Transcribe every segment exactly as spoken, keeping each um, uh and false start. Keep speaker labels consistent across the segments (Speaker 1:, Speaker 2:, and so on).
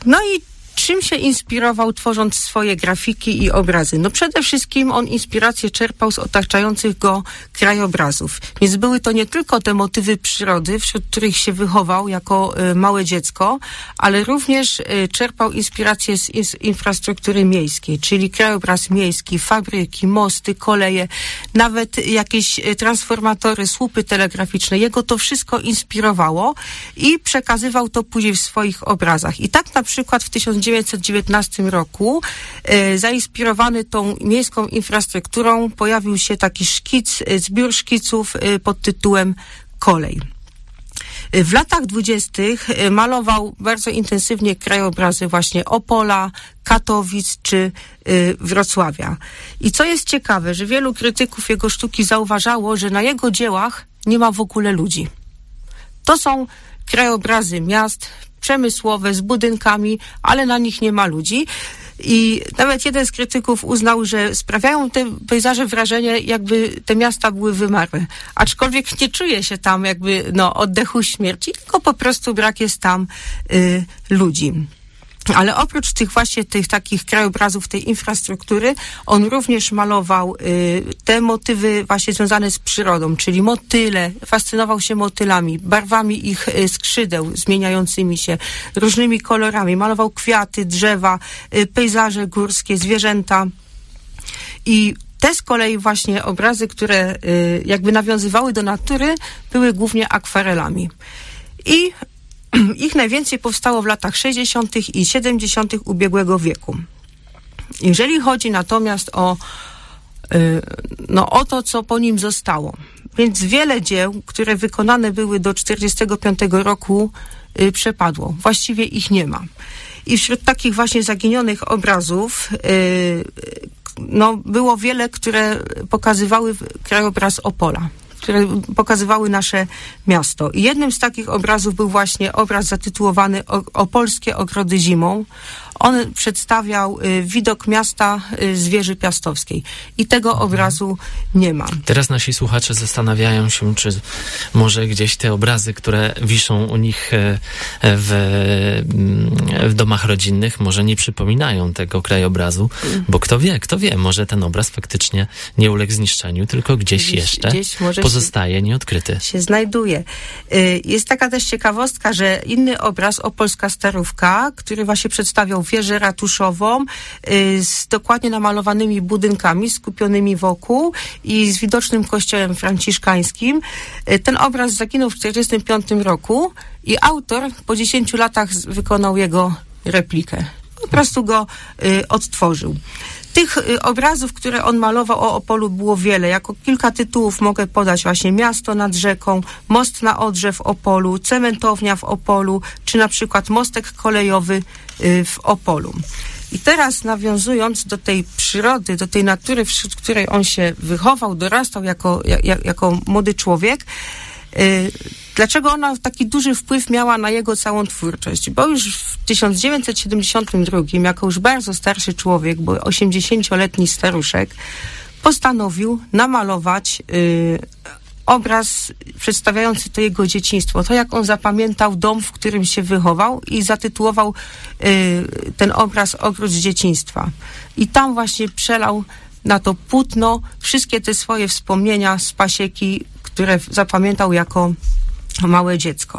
Speaker 1: No i czym się inspirował, tworząc swoje grafiki i obrazy? No przede wszystkim on inspirację czerpał z otaczających go krajobrazów. Więc były to nie tylko te motywy przyrody, wśród których się wychował jako y, małe dziecko, ale również y, czerpał inspirację z, z infrastruktury miejskiej, czyli krajobraz miejski, fabryki, mosty, koleje, nawet jakieś y, transformatory, słupy telegraficzne. Jego to wszystko inspirowało i przekazywał to później w swoich obrazach. I tak na przykład w tysiąc dziewięćset dziewiętnastym roku e, zainspirowany tą miejską infrastrukturą pojawił się taki szkic, e, zbiór szkiców e, pod tytułem Kolej. E, w latach dwudziestych e, malował bardzo intensywnie krajobrazy właśnie Opola, Katowic czy e, Wrocławia. I co jest ciekawe, że wielu krytyków jego sztuki zauważało, że na jego dziełach nie ma w ogóle ludzi. To są krajobrazy miast przemysłowe z budynkami, ale na nich nie ma ludzi. I nawet jeden z krytyków uznał, że sprawiają te pejzaże wrażenie, jakby te miasta były wymarłe. Aczkolwiek nie czuje się tam jakby no, oddechu śmierci, tylko po prostu brak jest tam y, ludzi. Ale oprócz tych właśnie tych takich krajobrazów, tej infrastruktury, on również malował y, te motywy właśnie związane z przyrodą, czyli motyle, fascynował się motylami, barwami ich y, skrzydeł zmieniającymi się, różnymi kolorami, malował kwiaty, drzewa, y, pejzaże górskie, zwierzęta. I te z kolei właśnie obrazy, które y, jakby nawiązywały do natury, były głównie akwarelami. I ich najwięcej powstało w latach sześćdziesiątych i siedemdziesiątych ubiegłego wieku. Jeżeli chodzi natomiast o, no, o to, co po nim zostało, więc wiele dzieł, które wykonane były do czterdziestego piątego roku, przepadło. Właściwie ich nie ma. I wśród takich właśnie zaginionych obrazów no, było wiele, które pokazywały krajobraz Opola, które pokazywały nasze miasto. I jednym z takich obrazów był właśnie obraz zatytułowany Opolskie ogrody zimą. On przedstawiał y, widok miasta y, z wieży piastowskiej. I tego mhm. obrazu nie ma.
Speaker 2: Teraz nasi słuchacze zastanawiają się, czy może gdzieś te obrazy, które wiszą u nich w, w domach rodzinnych, może nie przypominają tego krajobrazu, mhm. bo kto wie, kto wie, może ten obraz faktycznie nie uległ zniszczeniu, tylko gdzieś, gdzieś jeszcze gdzieś pozostaje nieodkryty.
Speaker 1: Się znajduje. Y, jest taka też ciekawostka, że inny obraz, Opolska Starówka, który właśnie przedstawiał wieżę ratuszową y, z dokładnie namalowanymi budynkami skupionymi wokół i z widocznym kościołem franciszkańskim. Y, ten obraz zaginął w czterdziestym piątym roku i autor po dziesięciu latach wykonał jego replikę. Po prostu go y, odtworzył. Tych y, obrazów, które on malował o Opolu, było wiele. Jako kilka tytułów mogę podać właśnie Miasto nad rzeką, Most na Odrze w Opolu, Cementownia w Opolu, czy na przykład mostek kolejowy y, w Opolu. I teraz nawiązując do tej przyrody, do tej natury, wśród której on się wychował, dorastał jako, jak, jako młody człowiek, y, dlaczego ona taki duży wpływ miała na jego całą twórczość? Bo już w tysiąc dziewięćset siedemdziesiątym drugim, jako już bardzo starszy człowiek, bo osiemdziesięcioletni staruszek, postanowił namalować y, obraz przedstawiający to jego dzieciństwo, to jak on zapamiętał dom, w którym się wychował i zatytułował y, ten obraz Ogród z dzieciństwa. I tam właśnie przelał na to płótno wszystkie te swoje wspomnienia z pasieki, które zapamiętał jako małe dziecko.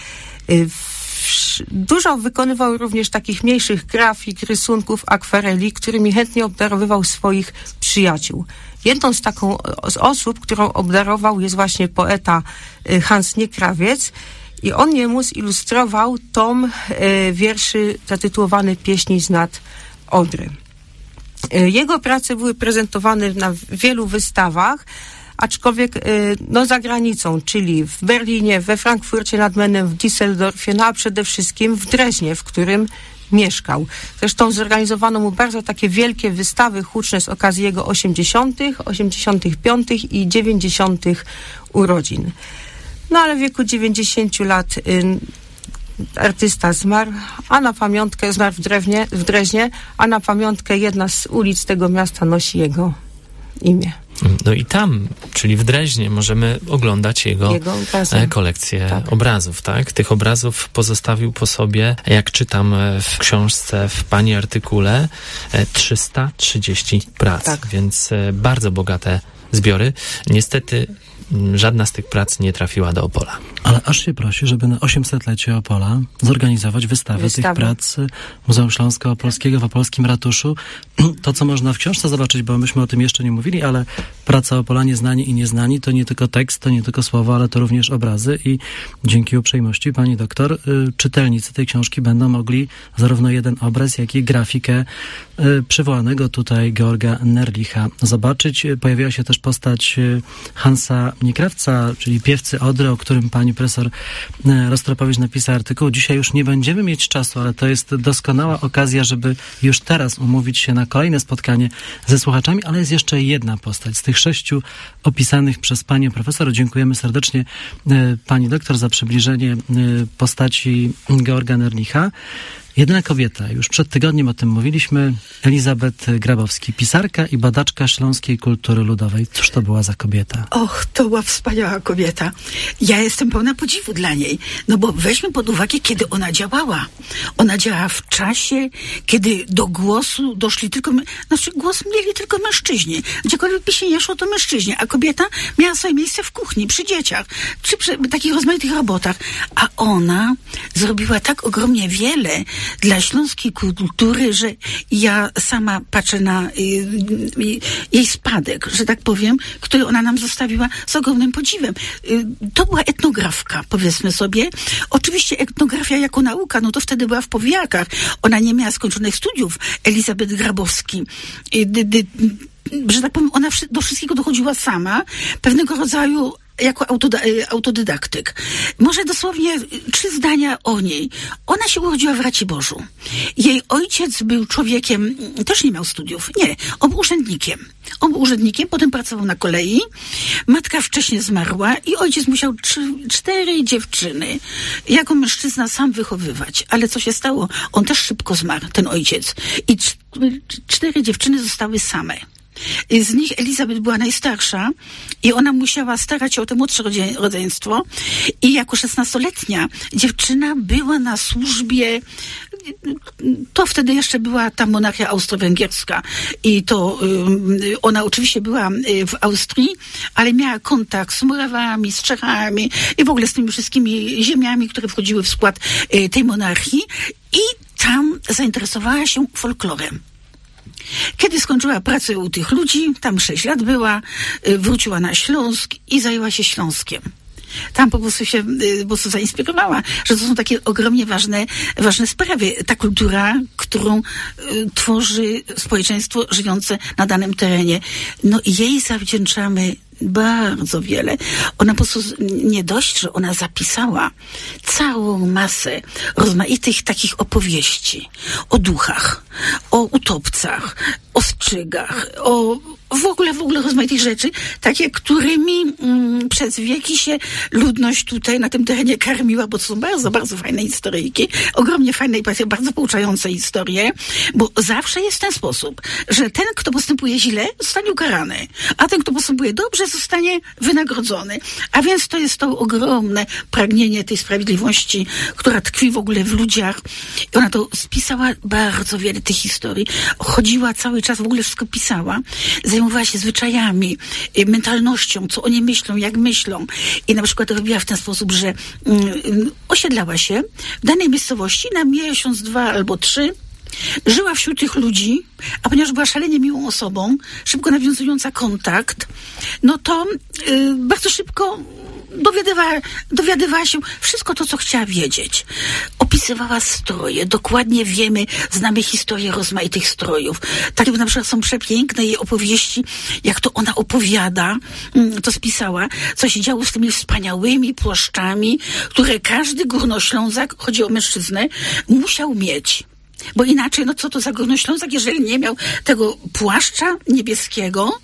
Speaker 1: Dużo wykonywał również takich mniejszych grafik, rysunków, akwareli, którymi chętnie obdarowywał swoich przyjaciół. Jedną z taką z osób, którą obdarował, jest właśnie poeta Hans Niekrawiec i on jemu zilustrował tom wierszy zatytułowany Pieśni z nad Odry. Jego prace były prezentowane na wielu wystawach, aczkolwiek no, za granicą, czyli w Berlinie, we Frankfurcie nad Menem, w Düsseldorfie, no a przede wszystkim w Dreźnie, w którym mieszkał. Zresztą zorganizowano mu bardzo takie wielkie wystawy huczne z okazji jego osiemdziesiątych, osiemdziesiątych piątych i dziewięćdziesiątych urodzin. No ale w wieku dziewięćdziesięciu lat y, artysta zmarł, a na pamiątkę zmarł w, Drewnie, w Dreźnie, a na pamiątkę jedna z ulic tego miasta nosi jego imię.
Speaker 2: No i tam, czyli w Dreźnie, możemy oglądać jego, jego kolekcję tak. obrazów, tak? Tych obrazów pozostawił po sobie, jak czytam w książce, w pani artykule, trzysta trzydzieści prac, tak. Więc bardzo bogate zbiory. Niestety żadna z tych prac nie trafiła do Opola.
Speaker 3: Ale aż się prosi, żeby na osiemsetlecie Opola zorganizować wystawę, wystawę. tych prac Muzeum Śląsko-Opolskiego w opolskim ratuszu. To, co można w książce zobaczyć, bo myśmy o tym jeszcze nie mówili, ale praca Opola Nieznani i Nieznani to nie tylko tekst, to nie tylko słowa, ale to również obrazy i dzięki uprzejmości pani doktor, y, czytelnicy tej książki będą mogli zarówno jeden obraz, jak i grafikę y, przywołanego tutaj Georga Nerlicha zobaczyć. Pojawiła się też postać y, Hansa Niekrawca, czyli piewcy Odry, o którym pani profesor Rostropowicz napisała artykuł. Dzisiaj już nie będziemy mieć czasu, ale to jest doskonała okazja, żeby już teraz umówić się na kolejne spotkanie ze słuchaczami, ale jest jeszcze jedna postać z tych sześciu opisanych przez panią profesor. Dziękujemy serdecznie pani doktor za przybliżenie postaci Georga Nerlicha. Jedyna kobieta, już przed tygodniem o tym mówiliśmy, Elizabeth Grabowski, pisarka i badaczka śląskiej kultury ludowej. Cóż to była za kobieta?
Speaker 4: Och, to była wspaniała kobieta. Ja jestem pełna podziwu dla niej, no bo weźmy pod uwagę, kiedy ona działała. Ona działała w czasie, kiedy do głosu doszli tylko, znaczy głos mieli tylko mężczyźni. Gdziekolwiek by się nie szło, to mężczyźni, a kobieta miała swoje miejsce w kuchni, przy dzieciach, czy przy takich rozmaitych robotach. A ona zrobiła tak ogromnie wiele dla śląskiej kultury, że ja sama patrzę na y, y, jej spadek, że tak powiem, który ona nam zostawiła z ogromnym podziwem. Y, to była etnografka, powiedzmy sobie. Oczywiście etnografia jako nauka, no to wtedy była w powijakach. Ona nie miała skończonych studiów. Elizabeth Grabowski. Y, y, y, że tak powiem, ona do wszystkiego dochodziła sama. Pewnego rodzaju jako autodydaktyk. Może dosłownie trzy zdania o niej. Ona się urodziła w Raciborzu. Jej ojciec był człowiekiem, też nie miał studiów. Nie, on był urzędnikiem. On był urzędnikiem, potem pracował na kolei. Matka wcześniej zmarła i ojciec musiał trzy, cztery dziewczyny jako mężczyzna sam wychowywać. Ale co się stało? On też szybko zmarł, ten ojciec. I cz, cztery dziewczyny zostały same. Z nich Elizabeth była najstarsza i ona musiała starać się o te młodsze rodzeństwo i jako szesnastoletnia dziewczyna była na służbie, to wtedy jeszcze była ta monarchia austro-węgierska i to y, ona oczywiście była w Austrii, ale miała kontakt z Morawami, z Czechami i w ogóle z tymi wszystkimi ziemiami, które wchodziły w skład y, tej monarchii i tam zainteresowała się folklorem. Kiedy skończyła pracę u tych ludzi, tam sześć lat była, wróciła na Śląsk i zajęła się Śląskiem. Tam po prostu się po prostu zainspirowała, że to są takie ogromnie ważne, ważne sprawy. Ta kultura, którą y, tworzy społeczeństwo żyjące na danym terenie. No i jej zawdzięczamy bardzo wiele. Ona po prostu nie dość, że ona zapisała całą masę rozmaitych takich opowieści o duchach, o utopcach, o strzygach, o w ogóle, w ogóle rozmaitych rzeczy, takie, którymi mm, przez wieki się ludność tutaj na tym terenie karmiła, bo to są bardzo, bardzo fajne historyjki, ogromnie fajne i bardzo pouczające historie, bo zawsze jest w ten sposób, że ten, kto postępuje źle, zostanie ukarany, a ten, kto postępuje dobrze, zostanie wynagrodzony. A więc to jest to ogromne pragnienie tej sprawiedliwości, która tkwi w ogóle w ludziach. I ona to spisała bardzo wiele tych historii. Chodziła cały czas, w ogóle wszystko pisała. Zajmowała się zwyczajami, mentalnością, co oni myślą, jak myślą. I na przykład robiła w ten sposób, że um, osiedlała się w danej miejscowości na miesiąc, dwa albo trzy. Żyła wśród tych ludzi, a ponieważ była szalenie miłą osobą, szybko nawiązująca kontakt, no to yy, bardzo szybko dowiadywała, dowiadywała się wszystko to, co chciała wiedzieć. Opisywała stroje. Dokładnie wiemy, znamy historię rozmaitych strojów. Tak na przykład są przepiękne jej opowieści, jak to ona opowiada, to spisała, co się działo z tymi wspaniałymi płaszczami, które każdy Górnoślązak, chodzi o mężczyznę, musiał mieć. Bo inaczej, no co to za Górnoślązak, jeżeli nie miał tego płaszcza niebieskiego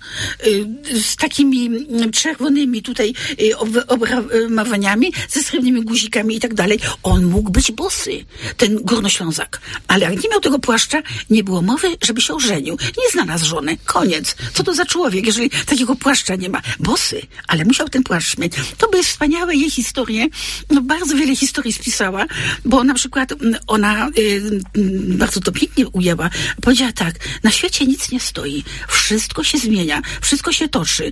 Speaker 4: y, z takimi czerwonymi tutaj y, obramowaniami, ze srebrnymi guzikami i tak dalej. On mógł być bosy, ten Górnoślązak. Ale jak nie miał tego płaszcza, nie było mowy, żeby się ożenił. Nie znalazł żony. Koniec. Co to za człowiek, jeżeli takiego płaszcza nie ma? Bosy, ale musiał ten płaszcz mieć. To były wspaniałe jej historie. No bardzo wiele historii spisała, bo na przykład ona y, y, bardzo to pięknie ujęła. Powiedziała tak, na świecie nic nie stoi. Wszystko się zmienia. Wszystko się toczy.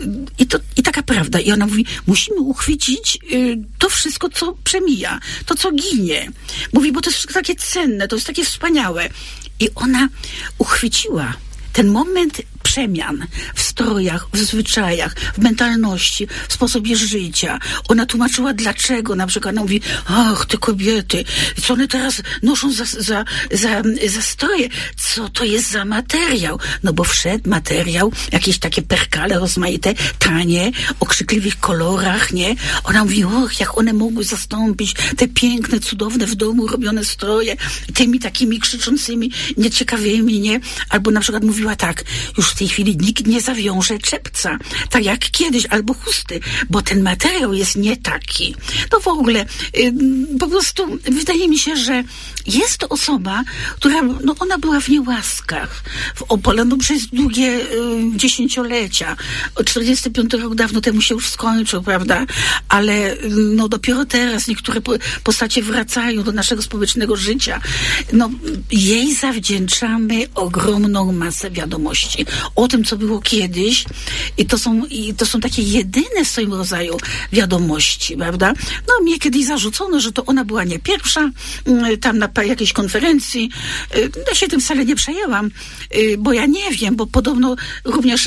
Speaker 4: I to i taka prawda. I ona mówi, musimy uchwycić y, to wszystko, co przemija. To, co ginie. Mówi, bo to jest wszystko takie cenne, to jest takie wspaniałe. I ona uchwyciła ten moment przemian w strojach, w zwyczajach, w mentalności, w sposobie życia. Ona tłumaczyła dlaczego. Na przykład ona mówi, ach, te kobiety, co one teraz noszą za, za, za, za stroje? Co to jest za materiał? No bo wszedł materiał, jakieś takie perkale rozmaite, tanie, o krzykliwych kolorach, nie? Ona mówi, och, jak one mogły zastąpić te piękne, cudowne w domu robione stroje tymi takimi krzyczącymi, nieciekawymi, nie? Albo na przykład mówiła tak, już w tej chwili nikt nie zawiąże czepca, tak jak kiedyś, albo chusty, bo ten materiał jest nie taki. To w ogóle yy, po prostu wydaje mi się, że jest to osoba, która, no ona była w niełaskach w Opole, no przez długie yy, dziesięciolecia. czterdziesty piąty rok dawno temu się już skończył, prawda? Ale yy, no dopiero teraz niektóre po, postacie wracają do naszego społecznego życia. No jej zawdzięczamy ogromną masę wiadomości o tym, co było kiedyś i to są, i to są takie jedyne w swoim rodzaju wiadomości, prawda? No mnie kiedyś zarzucono, że to ona była nie pierwsza tam na jakiejś konferencji. Ja się tym wcale nie przejęłam, bo ja nie wiem, bo podobno również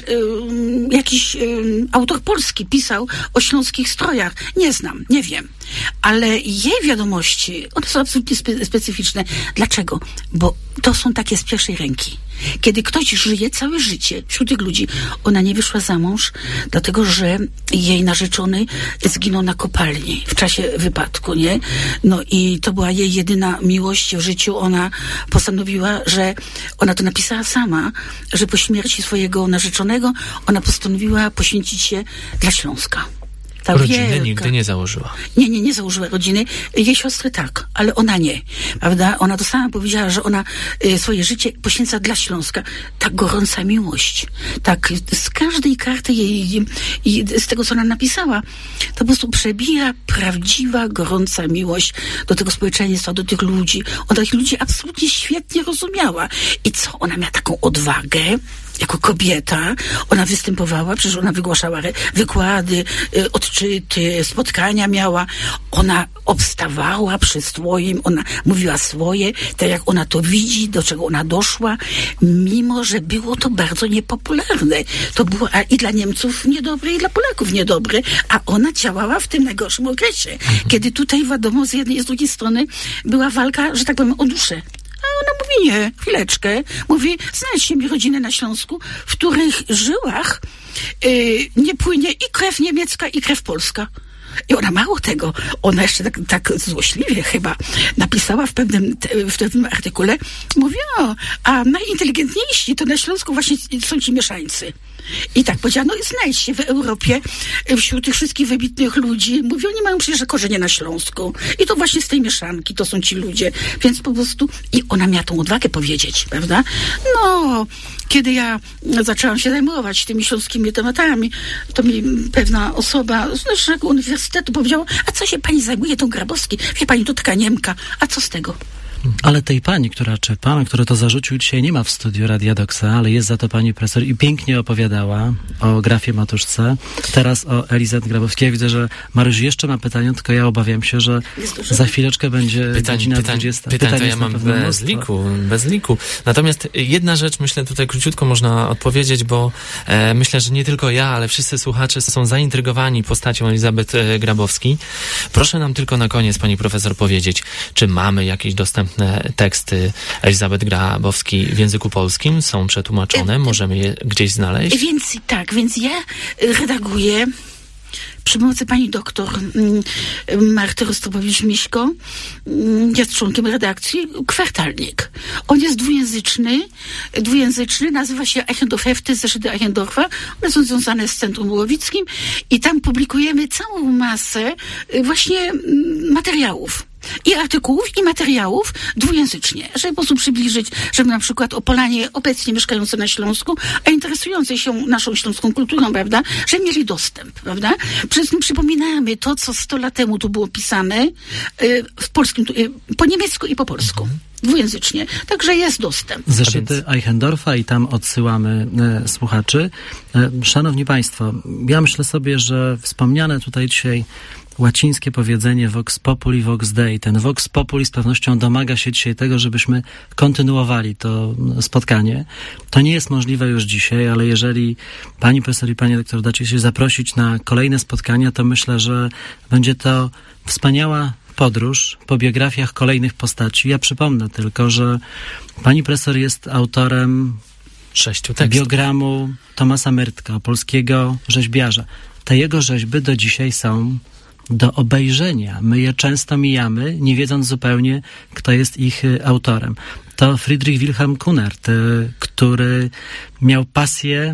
Speaker 4: jakiś autor polski pisał o śląskich strojach. Nie znam, nie wiem. Ale jej wiadomości, one są absolutnie spe- specyficzne. Dlaczego? Bo to są takie z pierwszej ręki. Kiedy ktoś żyje całe życie wśród tych ludzi, ona nie wyszła za mąż, dlatego że jej narzeczony zginął na kopalni w czasie wypadku, nie? No i to była jej jedyna miłość w życiu. Ona postanowiła, że ona to napisała sama, że po śmierci swojego narzeczonego ona postanowiła poświęcić się dla Śląska. Ta
Speaker 2: rodziny
Speaker 4: wielka.
Speaker 2: nigdy nie założyła.
Speaker 4: Nie, nie, nie założyła rodziny. Jej siostry tak, ale ona nie. Prawda? Ona to sama powiedziała, że ona y, swoje życie poświęca dla Śląska. Tak gorąca miłość. Tak, z każdej karty jej i z tego, co ona napisała, to po prostu przebija prawdziwa, gorąca miłość do tego społeczeństwa, do tych ludzi. Ona tych ludzi absolutnie świetnie rozumiała. I co? Ona miała taką odwagę, jako kobieta. Ona występowała, przecież ona wygłaszała wykłady, y, odczyty, spotkania miała. Ona obstawała przy swoim, ona mówiła swoje, tak jak ona to widzi, do czego ona doszła, mimo że było to bardzo niepopularne. To było a i dla Niemców niedobre, i dla Polaków niedobre, a ona działała w tym najgorszym okresie, kiedy tutaj, wiadomo, z jednej i z drugiej strony była walka, że tak powiem, o duszę. A ona mówi, nie, chwileczkę. Mówi, znajdźcie mi rodzinę na Śląsku, w których żyłach yy, nie płynie i krew niemiecka, i krew polska. I ona mało tego, ona jeszcze tak, tak złośliwie chyba napisała w pewnym, w pewnym artykule, mówi, o, a najinteligentniejsi to na Śląsku właśnie są ci mieszańcy. I tak powiedziała, no znajdź się w Europie wśród tych wszystkich wybitnych ludzi. Mówi, oni mają przecież korzenie na Śląsku. I to właśnie z tej mieszanki to są ci ludzie. Więc po prostu, i ona miała tą odwagę powiedzieć, prawda? No, kiedy ja zaczęłam się zajmować tymi śląskimi tematami, to mi pewna osoba z naszego uniwersytetu powiedziała, a co się pani zajmuje tą Grabowski? Wie pani, to taka Niemka. A co z tego?
Speaker 3: Ale tej pani, która, czy pan, który to zarzucił, dzisiaj nie ma w studiu Radia Doksa, ale jest za to pani profesor i pięknie opowiadała o grafie Matuszce. Teraz o Elizabeth Grabowskiej. Ja widzę, że Mariusz jeszcze ma pytanie, tylko ja obawiam się, że za chwileczkę będzie
Speaker 2: pytań,
Speaker 3: godzina
Speaker 2: pytań,
Speaker 3: dwudziesta.
Speaker 2: Pytań, pytań to ja mam bez liku, bez liku. Natomiast jedna rzecz, myślę, tutaj króciutko można odpowiedzieć, bo e, myślę, że nie tylko ja, ale wszyscy słuchacze są zaintrygowani postacią Elizabeth e, Grabowskiej. Proszę nam tylko na koniec, pani profesor, powiedzieć, czy mamy jakieś dostępne teksty Elizabeth Grabowskiej w języku polskim? Są przetłumaczone? Możemy je gdzieś znaleźć?
Speaker 4: Więc tak, więc ja redaguję przy pomocy pani doktor mm, Marty Rostropowicz-Miśko, mm, jest członkiem redakcji, kwartalnik. On jest dwujęzyczny, dwujęzyczny, nazywa się Eichendorff Hefty, zeszyty Eichendorffa. One są związane z Centrum Łowickim i tam publikujemy całą masę y, właśnie y, materiałów. I artykułów, i materiałów dwujęzycznie, żeby po prostu przybliżyć, żeby na przykład Opolanie obecnie mieszkające na Śląsku, a interesujące się naszą śląską kulturą, prawda, że mieli dostęp, prawda. Przede wszystkim przypominamy to, co sto lat temu tu było pisane y, w polskim, y, po niemiecku i po polsku. Mhm. Dwujęzycznie. Także jest dostęp.
Speaker 3: Zeszyty Eichendorffa i tam odsyłamy e, słuchaczy. E, szanowni Państwo, ja myślę sobie, że wspomniane tutaj dzisiaj łacińskie powiedzenie vox populi, vox dei. Ten vox populi z pewnością domaga się dzisiaj tego, żebyśmy kontynuowali to spotkanie. To nie jest możliwe już dzisiaj, ale jeżeli pani profesor i pani doktor dacie się zaprosić na kolejne spotkania, to myślę, że będzie to wspaniała podróż po biografiach kolejnych postaci. Ja przypomnę tylko, że pani profesor jest autorem
Speaker 2: sześciu tekstów
Speaker 3: biogramu Tomasa Myrtka, polskiego rzeźbiarza. Te jego rzeźby do dzisiaj są do obejrzenia. My je często mijamy, nie wiedząc zupełnie, kto jest ich autorem. To Friedrich Wilhelm Kunert, który miał pasję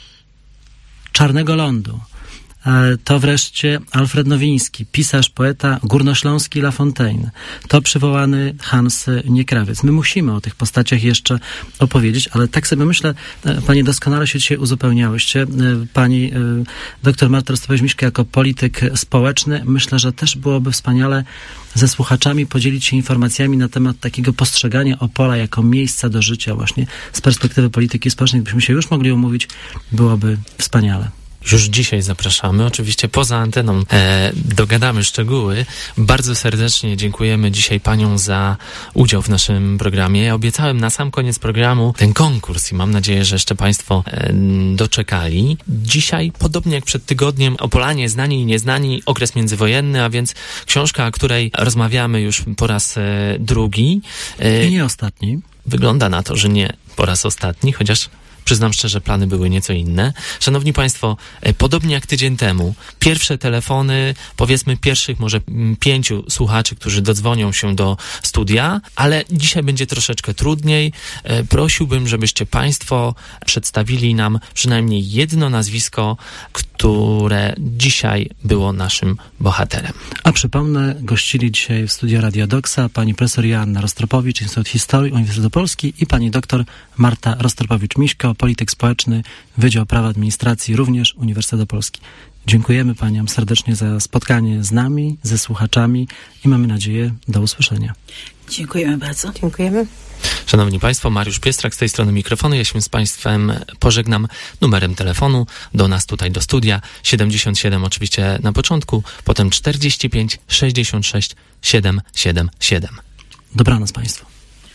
Speaker 3: czarnego lądu. To wreszcie Alfred Nowiński, pisarz, poeta górnośląski La Fontaine. To przywołany Hans Niekrawiec. My musimy o tych postaciach jeszcze opowiedzieć, ale tak sobie myślę, panie doskonale się dzisiaj uzupełniałyście. Pani doktor Marta Rostropowicz-Miśko jako polityk społeczny, myślę, że też byłoby wspaniale ze słuchaczami podzielić się informacjami na temat takiego postrzegania Opola jako miejsca do życia właśnie z perspektywy polityki społecznej. Gdybyśmy się już mogli umówić, byłoby wspaniale.
Speaker 2: Już dzisiaj zapraszamy. Oczywiście poza anteną e, dogadamy szczegóły. Bardzo serdecznie dziękujemy dzisiaj paniom za udział w naszym programie. Ja obiecałem na sam koniec programu ten konkurs i mam nadzieję, że jeszcze państwo e, doczekali. Dzisiaj, podobnie jak przed tygodniem, Opolanie, znani i nieznani, okres międzywojenny, a więc książka, o której rozmawiamy już po raz e, drugi.
Speaker 3: E, I nie ostatni.
Speaker 2: Wygląda na to, że nie po raz ostatni, chociaż przyznam szczerze, plany były nieco inne. Szanowni Państwo, podobnie jak tydzień temu, pierwsze telefony, powiedzmy pierwszych może pięciu słuchaczy, którzy dodzwonią się do studia, ale dzisiaj będzie troszeczkę trudniej. Prosiłbym, żebyście Państwo przedstawili nam przynajmniej jedno nazwisko, które dzisiaj było naszym bohaterem.
Speaker 3: A przypomnę, gościli dzisiaj w studiu Radio Doksa pani profesor Joanna Rostropowicz, Instytut Historii Uniwersytetu Polski i pani doktor Marta Rostropowicz-Miśko, polityk społeczny, Wydział Prawa Administracji, również Uniwersytet Polski. Dziękujemy paniom serdecznie za spotkanie z nami, ze słuchaczami i mamy nadzieję do usłyszenia.
Speaker 4: Dziękujemy bardzo.
Speaker 1: Dziękujemy.
Speaker 2: Szanowni Państwo, Mariusz Piestrak z tej strony mikrofonu. Ja się z Państwem pożegnam numerem telefonu do nas tutaj do studia. siedemdziesiąt siedem oczywiście na początku, potem czterdzieści pięć sześćdziesiąt sześć siedemset siedemdziesiąt siedem.
Speaker 3: Dobranoc Państwu.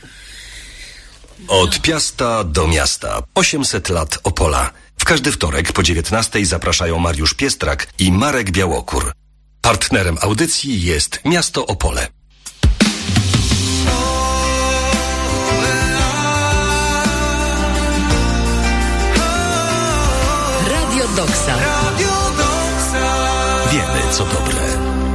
Speaker 5: Od Piasta do miasta. osiemset lat Opola. W każdy wtorek po dziewiętnastej zapraszają Mariusz Piestrak i Marek Białokór. Partnerem audycji jest Miasto Opole.
Speaker 6: Radio Doksa.
Speaker 5: Wiemy, co dobre.